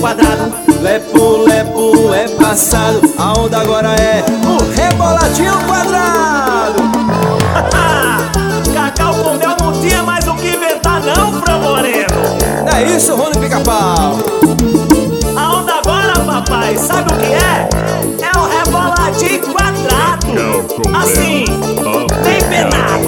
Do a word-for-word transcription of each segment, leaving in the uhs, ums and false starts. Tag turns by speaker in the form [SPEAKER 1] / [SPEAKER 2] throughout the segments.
[SPEAKER 1] quadrado.
[SPEAKER 2] Lepo, lepo, é passado. A onda agora é o reboladinho quadrado.
[SPEAKER 1] Cacau com mel não tinha mais o que inventar não, Fran Moreno.
[SPEAKER 2] É isso, Rony Pica-Pau.
[SPEAKER 1] A onda agora, papai, sabe o que é? É o reboladinho quadrado. Assim, bem penado.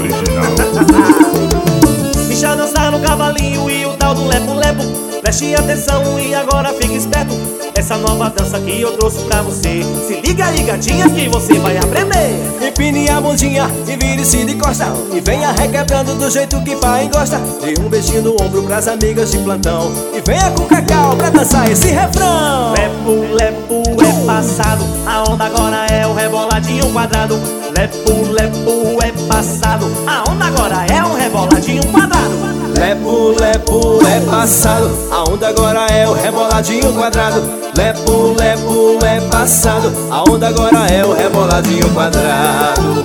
[SPEAKER 1] Bicha dançar no cavalinho e o tal do lepo-lepo. Preste atenção e agora fique esperto. Essa nova dança que eu trouxe pra você. Se liga aí, gatinha, que você vai aprender.
[SPEAKER 2] Empine a bundinha e vire-se de costa. E venha requebrando do jeito que pai gosta. Dê um beijinho no ombro pras amigas de plantão. E venha com Cacau pra dançar esse refrão.
[SPEAKER 1] Lepo, lepo, é passado. A onda agora é o reboladinho quadrado. Lepo, lepo, é passado. A onda agora é o reboladinho quadrado.
[SPEAKER 2] Lepo, lepo, é passado. A onda agora é o reboladinho quadrado. Lepo, lepo, é passado. A onda agora é o reboladinho quadrado.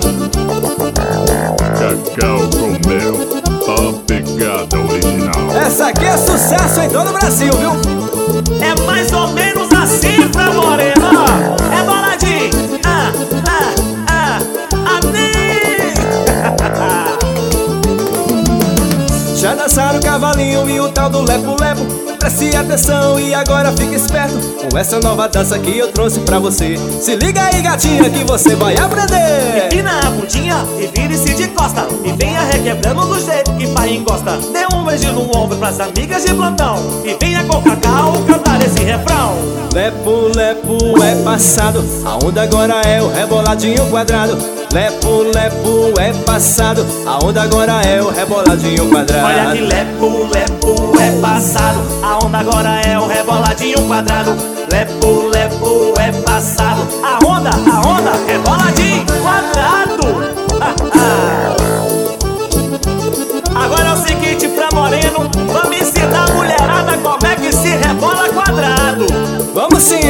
[SPEAKER 3] Cacau com mel, a pegada original.
[SPEAKER 2] Essa aqui é sucesso em todo o Brasil, viu?
[SPEAKER 1] É mais ou menos assim, Fran Moreno. É boladinho. Ah, ah, ah, amém.
[SPEAKER 2] Já dançaram o cavalinho e o tal do lepo-lepo. Preste atenção e agora fique esperto com essa nova dança que eu trouxe pra você. Se liga aí, gatinha, que você vai aprender.
[SPEAKER 1] Empina a bundinha e vire-se de costa. E venha requebrando do jeito que pai engosta. Dê um beijinho no ombro pras amigas de plantão. E venha com Cacau cantar esse refrão.
[SPEAKER 2] Lepo, lepo, é passado. A onda agora é o reboladinho quadrado. Lepo, lepo, é passado. A onda agora é o reboladinho quadrado.
[SPEAKER 1] Olha que lepo, lepo, é passado. A onda agora é o reboladinho quadrado. Lepo, lepo, é passado. A onda, a onda, reboladinho quadrado. Agora é o seguinte, Fran Moreno, vamos ensinar a mulherada como é que se rebola quadrado.
[SPEAKER 2] Vamos sim.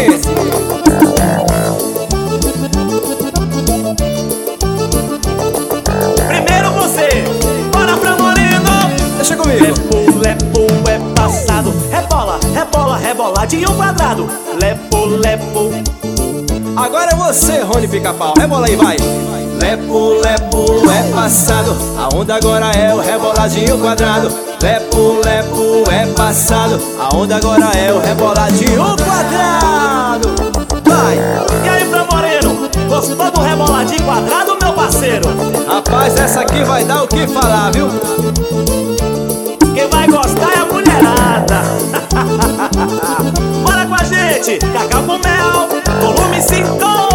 [SPEAKER 1] Primeiro você, bora, Fran Moreno.
[SPEAKER 2] Deixa comigo.
[SPEAKER 1] Lepo, lepo, é passado. Rebola, rebola, reboladinho quadrado. Lepo, lepo.
[SPEAKER 2] Agora é você, Rony Pica-Pau. Rebola aí, vai. Lepo, lepo, é passado. A onda agora é o reboladinho quadrado. Lepo, lepo, é passado. A onda agora é o reboladinho quadrado. Vai.
[SPEAKER 1] E aí, Fran Moreno, gostou do reboladinho quadrado, meu parceiro?
[SPEAKER 2] Rapaz, essa aqui vai dar o que falar, viu?
[SPEAKER 1] Quem vai gostar é a mulherada. Bora com a gente, Cacau com mel, volume cinco.